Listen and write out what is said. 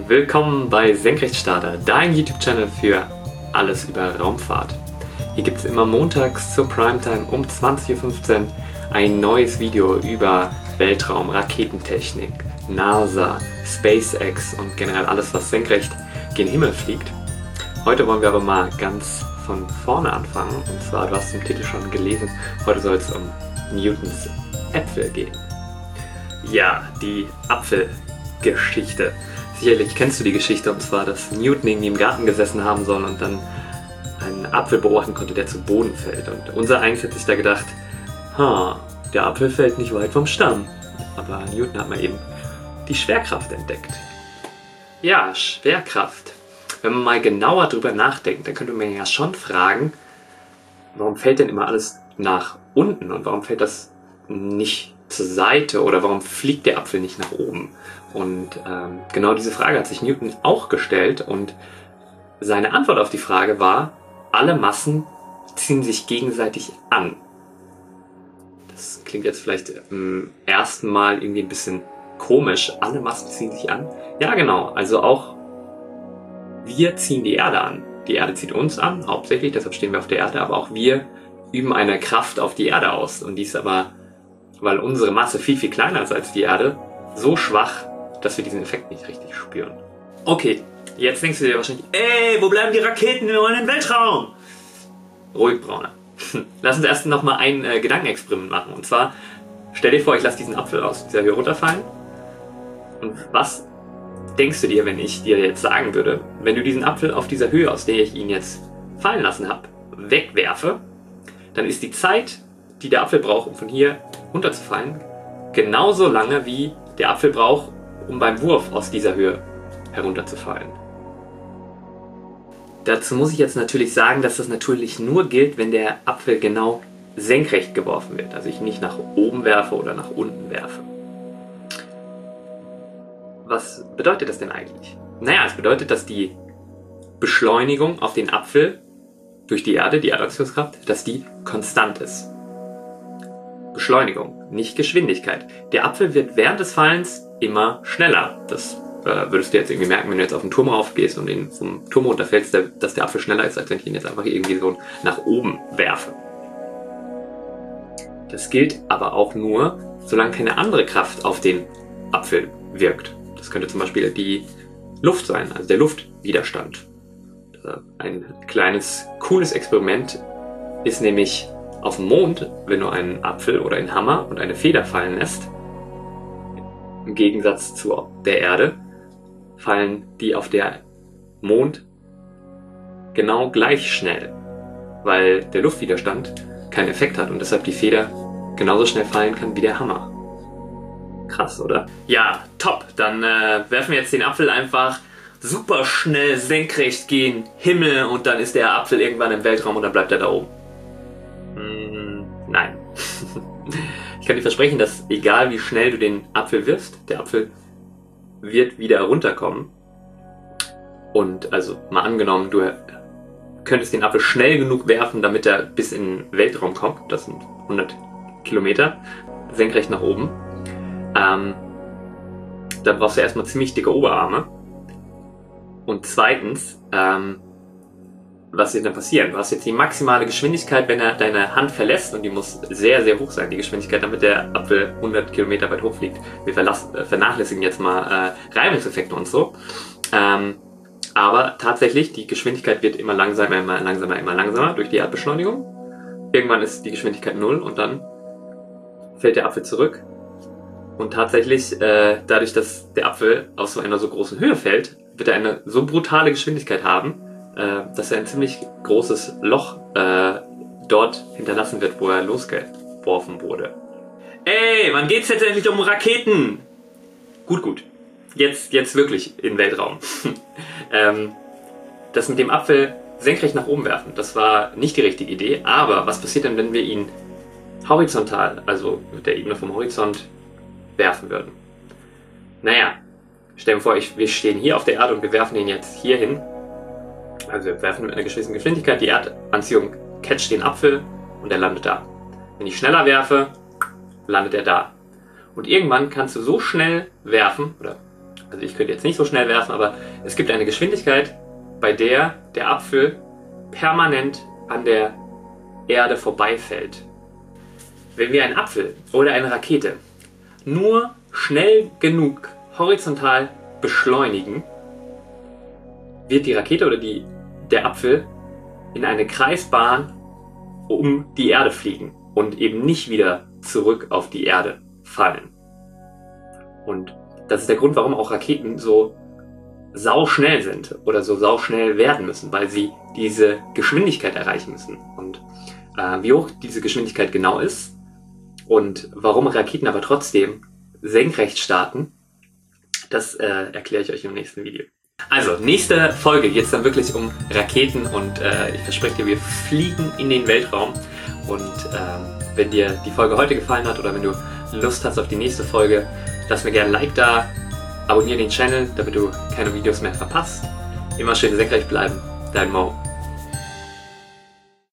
Willkommen bei Senkrechtstarter, dein YouTube-Channel für alles über Raumfahrt. Hier gibt es immer montags zur Primetime um 20:15 Uhr ein neues Video über Weltraum, Raketentechnik, NASA, SpaceX und generell alles, was senkrecht gen Himmel fliegt. Heute wollen wir aber mal ganz von vorne anfangen, und zwar, du hast im Titel schon gelesen, heute soll es um Newtons Äpfel gehen. Ja, die Apfelgeschichte. Sicherlich kennst du die Geschichte, und zwar, dass Newton irgendwie im Garten gesessen haben soll und dann einen Apfel beobachten konnte, der zu Boden fällt. Und unser Eins hat sich da gedacht, der Apfel fällt nicht weit vom Stamm. Aber Newton hat mal eben die Schwerkraft entdeckt. Ja, Schwerkraft. Wenn man mal genauer drüber nachdenkt, dann könnte man ja schon fragen, warum fällt denn immer alles nach unten und warum fällt das nicht zur Seite oder warum fliegt der Apfel nicht nach oben? Und genau diese Frage hat sich Newton auch gestellt, und seine Antwort auf die Frage war, alle Massen ziehen sich gegenseitig an. Das klingt jetzt vielleicht im ersten Mal irgendwie ein bisschen komisch. Alle Massen ziehen sich an? Ja, genau. Also auch wir ziehen die Erde an. Die Erde zieht uns an, hauptsächlich, deshalb stehen wir auf der Erde, aber auch wir üben eine Kraft auf die Erde aus. Und die ist aber, weil unsere Masse viel, viel kleiner ist als die Erde, so schwach, dass wir diesen Effekt nicht richtig spüren. Okay, jetzt denkst du dir wahrscheinlich, ey, wo bleiben die Raketen? Wir wollen in den Weltraum! Ruhig, Brauner. Lass uns erst noch mal ein Gedankenexperiment machen. Und zwar, stell dir vor, ich lasse diesen Apfel aus dieser Höhe runterfallen. Und was denkst du dir, wenn ich dir jetzt sagen würde, wenn du diesen Apfel auf dieser Höhe, aus der ich ihn jetzt fallen lassen habe, wegwerfe, dann ist die Zeit, die der Apfel braucht, um von hier runterzufallen, genauso lange wie der Apfel braucht, um beim Wurf aus dieser Höhe herunterzufallen. Dazu muss ich jetzt natürlich sagen, dass das natürlich nur gilt, wenn der Apfel genau senkrecht geworfen wird, also ich nicht nach oben werfe oder nach unten werfe. Was bedeutet das denn eigentlich? Naja, es bedeutet, dass die Beschleunigung auf den Apfel durch die Erde, die Erdanziehungskraft, dass die konstant ist. Beschleunigung, nicht Geschwindigkeit. Der Apfel wird während des Fallens immer schneller. Das würdest du jetzt irgendwie merken, wenn du jetzt auf den Turm raufgehst und vom Turm runterfällst, dass der Apfel schneller ist, als wenn ich ihn jetzt einfach irgendwie so nach oben werfe. Das gilt aber auch nur, solange keine andere Kraft auf den Apfel wirkt. Das könnte zum Beispiel die Luft sein, also der Luftwiderstand. Ein kleines, cooles Experiment ist nämlich auf dem Mond, wenn du einen Apfel oder einen Hammer und eine Feder fallen lässt, im Gegensatz zu der Erde, fallen die auf der Mond genau gleich schnell, weil der Luftwiderstand keinen Effekt hat und deshalb die Feder genauso schnell fallen kann wie der Hammer. Krass, oder? Ja, top. Dann werfen wir jetzt den Apfel einfach super schnell senkrecht gen Himmel und dann ist der Apfel irgendwann im Weltraum und dann bleibt er da oben. Nein. Ich kann dir versprechen, dass egal wie schnell du den Apfel wirfst, der Apfel wird wieder runterkommen. Und also mal angenommen, du könntest den Apfel schnell genug werfen, damit er bis in den Weltraum kommt. Das sind 100 Kilometer, senkrecht nach oben. Dann brauchst du erstmal ziemlich dicke Oberarme. Und zweitens, was wird dann passieren? Du hast jetzt die maximale Geschwindigkeit, wenn er deine Hand verlässt, und die muss sehr, sehr hoch sein, die Geschwindigkeit, damit der Apfel 100 Kilometer weit hochfliegt. Wir vernachlässigen jetzt mal Reibungseffekte und so. Aber tatsächlich, die Geschwindigkeit wird immer langsamer, immer langsamer, immer langsamer durch die Erdbeschleunigung. Irgendwann ist die Geschwindigkeit 0 und dann fällt der Apfel zurück. Und tatsächlich, dadurch, dass der Apfel aus so einer so großen Höhe fällt, wird er eine so brutale Geschwindigkeit haben, dass er ein ziemlich großes Loch dort hinterlassen wird, wo er losgeworfen wurde. Ey, wann geht's jetzt endlich um Raketen? Gut. Jetzt wirklich in den Weltraum. Das mit dem Apfel senkrecht nach oben werfen, das war nicht die richtige Idee, aber was passiert denn, wenn wir ihn horizontal, also mit der Ebene vom Horizont, werfen würden? Naja, stellen wir vor, wir stehen hier auf der Erde und wir werfen ihn jetzt hier hin. Also wir werfen mit einer gewissen Geschwindigkeit, die Erdanziehung catcht den Apfel und er landet da. Wenn ich schneller werfe, landet er da. Und irgendwann kannst du so schnell werfen, oder Also ich könnte jetzt nicht so schnell werfen, aber es gibt eine Geschwindigkeit, bei der der Apfel permanent an der Erde vorbeifällt. Wenn wir einen Apfel oder eine Rakete nur schnell genug horizontal beschleunigen, wird die Rakete oder der Apfel in eine Kreisbahn um die Erde fliegen und eben nicht wieder zurück auf die Erde fallen. Und das ist der Grund, warum auch Raketen so sauschnell sind oder so sauschnell werden müssen, weil sie diese Geschwindigkeit erreichen müssen. Und wie hoch diese Geschwindigkeit genau ist und warum Raketen aber trotzdem senkrecht starten, das erkläre ich euch im nächsten Video. Also, nächste Folge geht es dann wirklich um Raketen und ich verspreche dir, wir fliegen in den Weltraum. Und wenn dir die Folge heute gefallen hat oder wenn du Lust hast auf die nächste Folge, lass mir gerne ein Like da, abonniere den Channel, damit du keine Videos mehr verpasst. Immer schön senkrecht bleiben, dein Mo.